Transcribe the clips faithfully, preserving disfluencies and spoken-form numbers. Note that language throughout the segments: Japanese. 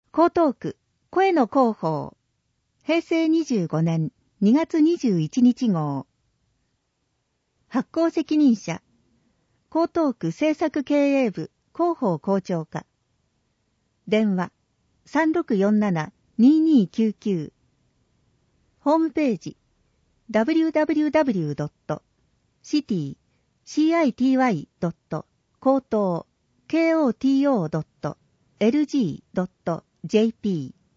江東区声の広報平成にじゅうごねんにがつにじゅういちにち号発行責任者江東区政策経営部広報校長課電話 さんろくよんななににきゅうきゅう ホームページ ダブリューダブリューダブリュードットシティ シーアイティーワイ ドット 高等 ケーオーティーオー ドット エルジー ドット ジェーピー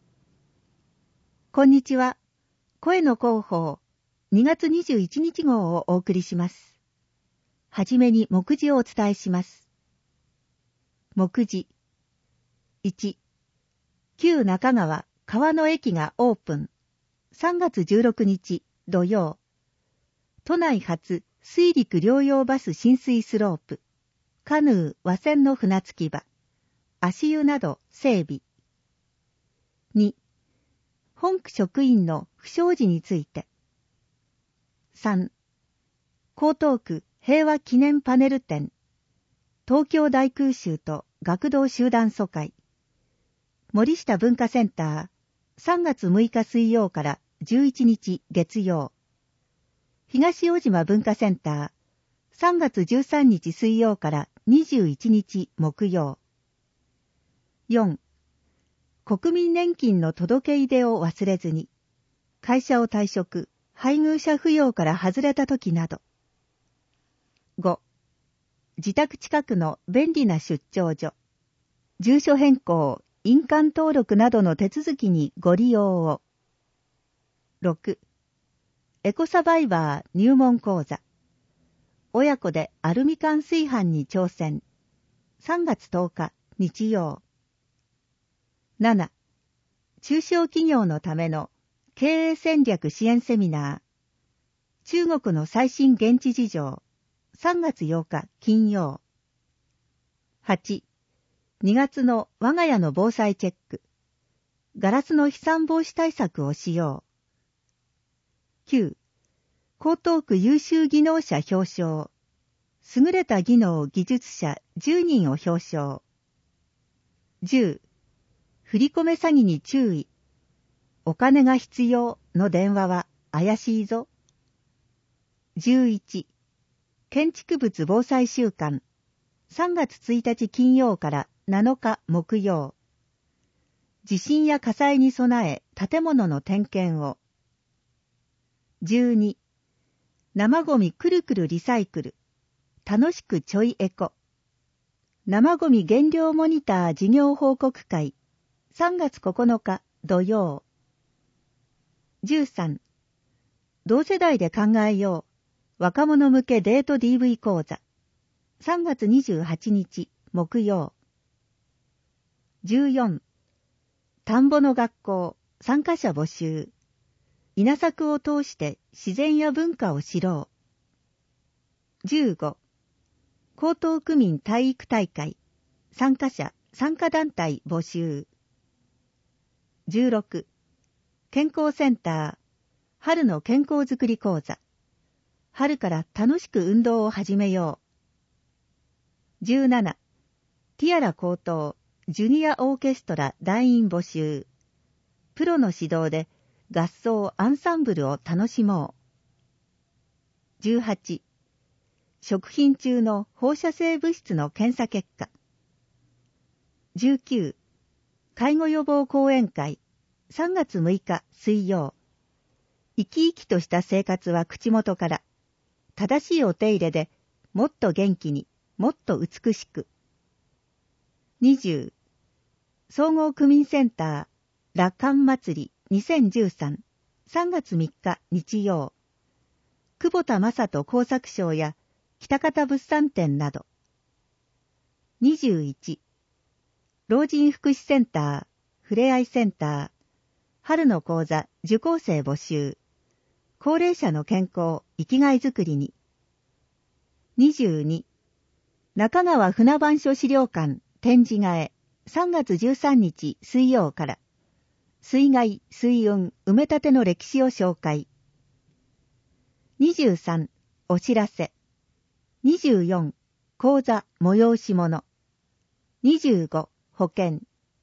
こんにちは。声の広報にがつにじゅういちにち号をお送りします。はじめに目次をお伝えします。目次いち、旧中川川の駅がオープン。さんがつじゅうろくにち土曜。都内初水陸両用バス浸水スロープ、カヌー和船の船着き場、足湯など整備。に、本区職員の不祥事について。さん、江東区平和記念パネル展、東京大空襲と学童集団疎開、森下文化センター、さんがつむいか水曜からじゅういちにち月曜、東大島文化センター、さんがつじゅうさんにち水曜からにじゅういちにち木曜。よん、国民年金の届け出でを忘れずに、会社を退職、配偶者扶養から外れた時など。ご、自宅近くの便利な出張所、住所変更、印鑑登録などの手続きにご利用を。ろく、エコサバイバー入門講座、親子でアルミ缶炊飯に挑戦、さんがつとおか日曜。なな、中小企業のための経営戦略支援セミナー、中国の最新現地事情、さんがつようか金曜。はち、にがつの我が家の防災チェック、ガラスの飛散防止対策をしよう。きゅう、江東区優秀技能者表彰、優れた技能技術者じゅうにんを表彰。じゅう、振り込め詐欺に注意、お金が必要の電話は怪しいぞ。じゅういち、建築物防災週間、さんがつついたち金曜からなのか木曜。地震や火災に備え建物の点検を。じゅうに、生ゴミくるくるリサイクル、楽しくちょいエコ。生ゴミ減量モニター事業報告会、さんがつここのか土曜。じゅうさん、同世代で考えよう、若者向けデート ディーブイ 講座、さんがつにじゅうはちにち木曜。じゅうよん、田んぼの学校参加者募集、稲作を通して自然や文化を知ろう。じゅうご、江東区民体育大会参加者参加団体募集。じゅうろく、健康センター春の健康づくり講座、春から楽しく運動を始めよう。じゅうなな、ティアラ高等ジュニアオーケストラ団員募集、プロの指導で合奏アンサンブルを楽しもう。じゅうはち、食品中の放射性物質の検査結果。じゅうきゅう、介護予防講演会さんがつむいか水曜。生き生きとした生活は口元から、正しいお手入れでもっと元気にもっと美しく。にじゅう、総合区民センター羅漢祭りにせんじゅうさん、さんがつみっか日曜。久保田正人工作賞や北方物産展など。にじゅういち、老人福祉センターふれあいセンター春の講座受講生募集、高齢者の健康生きがいづくりに。にじゅうに、中川船番所資料館展示替えさんがつじゅうさんにち水曜から、水害水運埋め立ての歴史を紹介。にじゅうさん、お知らせ。にじゅうよん、講座催し物。にじゅうご、保険。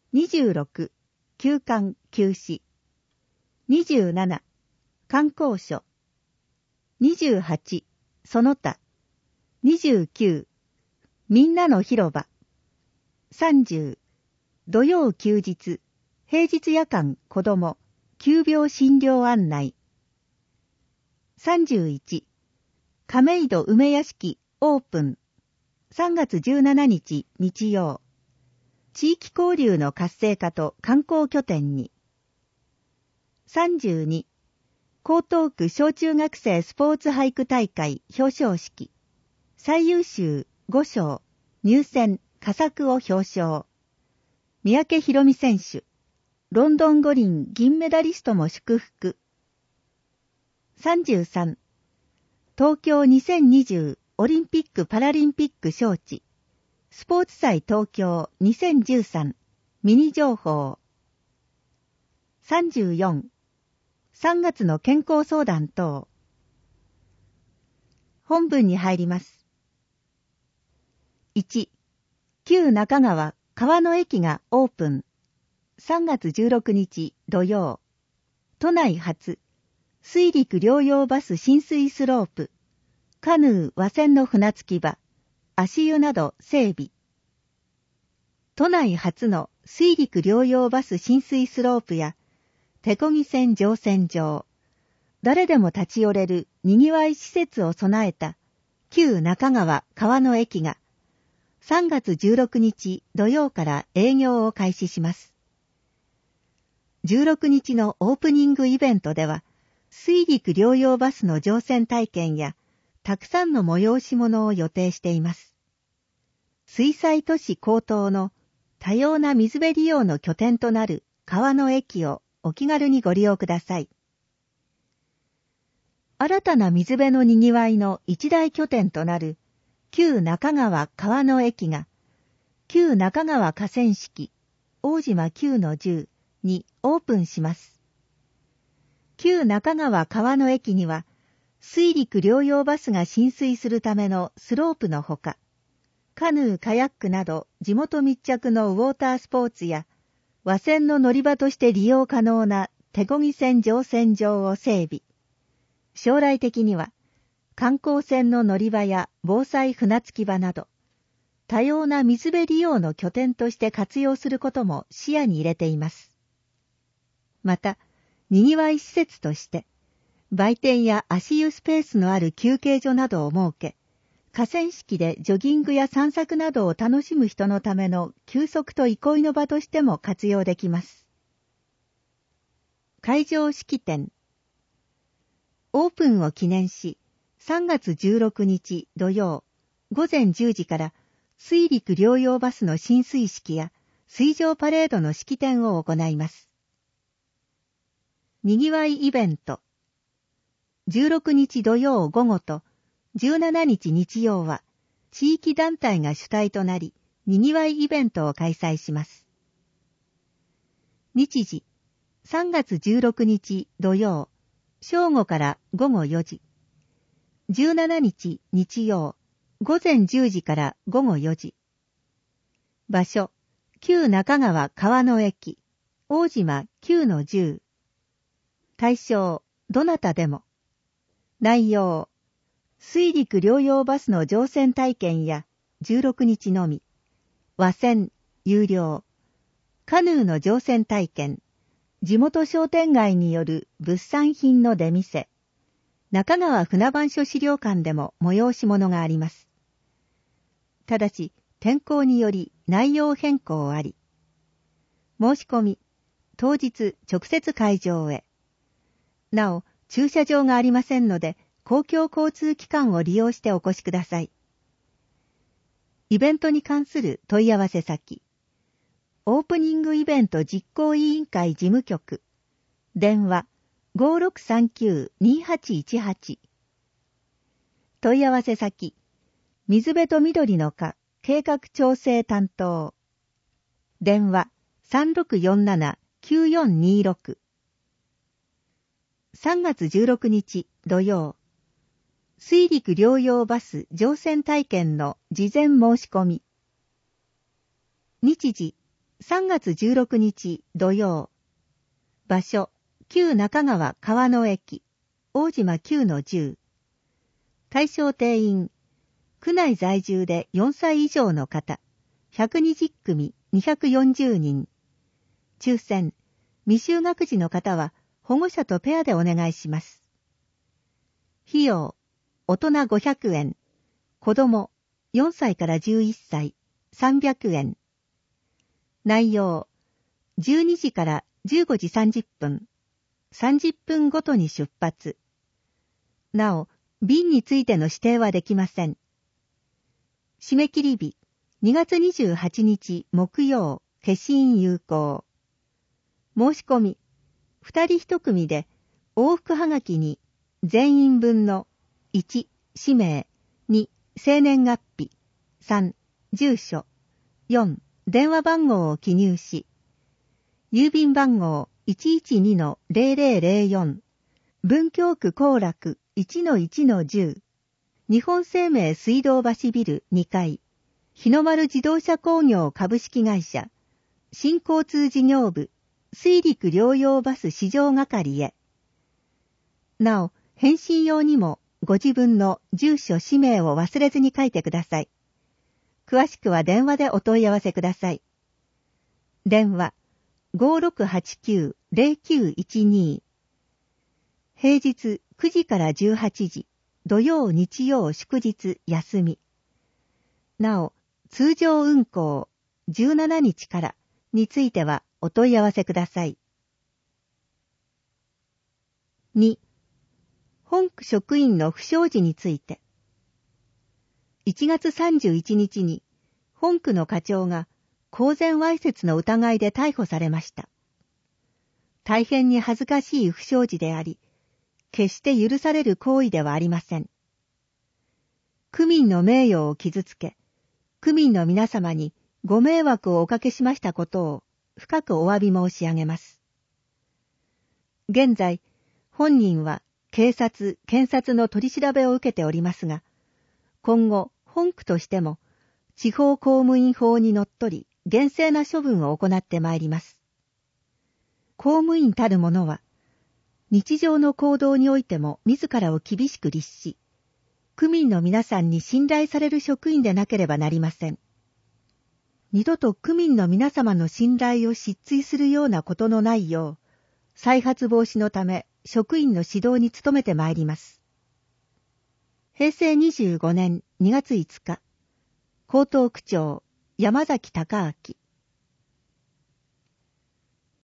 にじゅうろく、休館休止。にじゅうなな、観光所。にじゅうはち、その他。にじゅうきゅう、みんなの広場。さんじゅう、土曜休日、平日夜間子ども、急病診療案内。さんじゅういち、亀戸梅屋敷オープン。さんがつじゅうしちにち日曜。地域交流の活性化と観光拠点に。さんじゅうに、江東区小中学生スポーツ俳句大会表彰式。最優秀ごしょう、入選佳作を表彰。三宅宏美選手、ロンドン五輪銀メダリストも祝福。さんじゅうさん、東京にせんにじゅうオリンピック・パラリンピック招致。スポーツ祭東京にせんじゅうさんミニ情報。さんじゅうよん、さんがつの健康相談等。本文に入ります。いち、旧中川川の駅がオープン。さんがつじゅうろくにち土曜。都内初、水陸両用バス浸水スロープ、カヌー和船の船着き場、足湯など整備。都内初の水陸両用バス浸水スロープや、手漕ぎ船乗船場、誰でも立ち寄れるにぎわい施設を備えた旧中川川の駅が、さんがつじゅうろくにち土曜から営業を開始します。じゅうろくにちのオープニングイベントでは、水陸両用バスの乗船体験や、たくさんの催し物を予定しています。水災都市江東の多様な水辺利用の拠点となる川の駅をお気軽にご利用ください。新たな水辺のにぎわいの一大拠点となる旧中川川の駅が、旧中川河川敷大島きゅうのじゅうにオープンします。旧中川川の駅には、水陸両用バスが浸水するためのスロープのほか、カヌー、カヤックなど地元密着のウォータースポーツや、和船の乗り場として利用可能な手漕ぎ船乗船場を整備。将来的には、観光船の乗り場や防災船着き場など、多様な水辺利用の拠点として活用することも視野に入れています。また、にぎわい施設として、売店や足湯スペースのある休憩所などを設け、河川敷でジョギングや散策などを楽しむ人のための休息と憩いの場としても活用できます。会場式典。オープンを記念し、さんがつじゅうろくにち土曜、ごぜんじゅうじから水陸両用バスの浸水式や水上パレードの式典を行います。にぎわいイベント。じゅうろくにち土曜午後とじゅうしちにち日曜は地域団体が主体となり、にぎわいイベントを開催します。日時、さんがつじゅうろくにち土曜、正午からごごよじ。じゅうしちにち日曜、ごぜんじゅうじからごごよじ。場所、旧中川川の駅、大島きゅうのじゅう。対象、どなたでも。内容、水陸両用バスの乗船体験やじゅうろくにちのみ、和船、有料、カヌーの乗船体験、地元商店街による物産品の出店、中川船番所資料館でも催し物があります。ただし、天候により内容変更あり。申し込み、当日直接会場へ。なお、駐車場がありませんので、公共交通機関を利用してお越しください。イベントに関する問い合わせ先。オープニングイベント実行委員会事務局。電話 ごーろくさんきゅうにはちいちはち。問い合わせ先。水辺と緑の課計画調整担当。電話 さんろくよんななきゅうよんにろく。さんがつじゅうろくにち土曜。水陸両用バス乗船体験の事前申し込み。日時さんがつじゅうろくにち土曜。場所、旧中川川野駅、大島 きゅうのじゅう。対象定員、区内在住でよんさい以上の方、ひゃくにじゅっくみにひゃくよんじゅうにん。抽選、未就学児の方は保護者とペアでお願いします。費用、大人ごひゃくえん、子供よんさいからじゅういっさいさんびゃくえん。内容、じゅうにじからじゅうごじさんじゅっぷん、さんじゅっぷんごとに出発。なお、便についての指定はできません。締め切り日、にがつにじゅうはちにち木曜、消印有効。申し込み、二人一組で往復はがきに全員分のいち、氏名、に、生年月日、さん、住所、よん、電話番号を記入し、郵便番号 いちいちにのゼロゼロゼロよん、文京区後楽 いちのいちのじゅう、日本生命水道橋ビルにかい、日の丸自動車工業株式会社、新交通事業部、水陸両用バス市場係へ。なお、返信用にもご自分の住所氏名を忘れずに書いてください。詳しくは電話でお問い合わせください。電話 ごーろくはちきゅうゼロきゅういちに。平日くじからじゅうはちじ、土曜日曜祝日休み。なお、通常運行じゅうしちにちからについてはお問い合わせください。に、本区職員の不祥事について。いちがつさんじゅういちにちに本区の課長が公然わいせつの疑いで逮捕されました。大変に恥ずかしい不祥事であり、決して許される行為ではありません。区民の名誉を傷つけ、区民の皆様にご迷惑をおかけしましたことを深くお詫び申し上げます。現在、本人は警察、検察の取り調べを受けておりますが、今後、本区としても、地方公務員法にのっとり、厳正な処分を行ってまいります。公務員たる者は、日常の行動においても自らを厳しく律し、区民の皆さんに信頼される職員でなければなりません。二度と区民の皆様の信頼を失墜するようなことのないよう、再発防止のため職員の指導に努めてまいります。へいせいにじゅうごねんにがついつか、江東区長山崎隆明。